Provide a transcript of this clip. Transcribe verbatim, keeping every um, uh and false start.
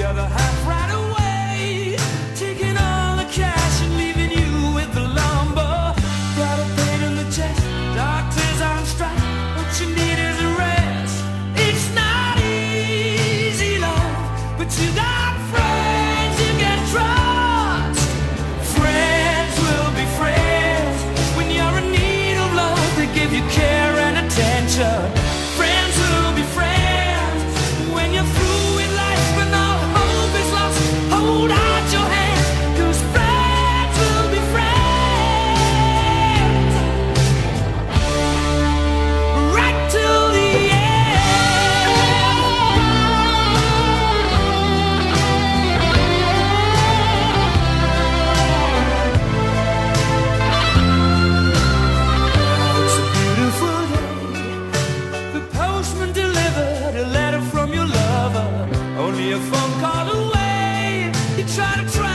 other half right away, taking all the cash and leaving you with the lumber. Got a pain in the chest, doctors on strike, what you need is a rest. It's not easy, love, but you got friends you can trust. Friends will be friends when you're in need of love. They give you care and attention. Friends will be friends when you're through with life and all hope is lost. Hold out your hand, 'cause friends will be friends right till the end. It's a beautiful day. The postman delivered a letter from your lover, only a phone call away. You try to try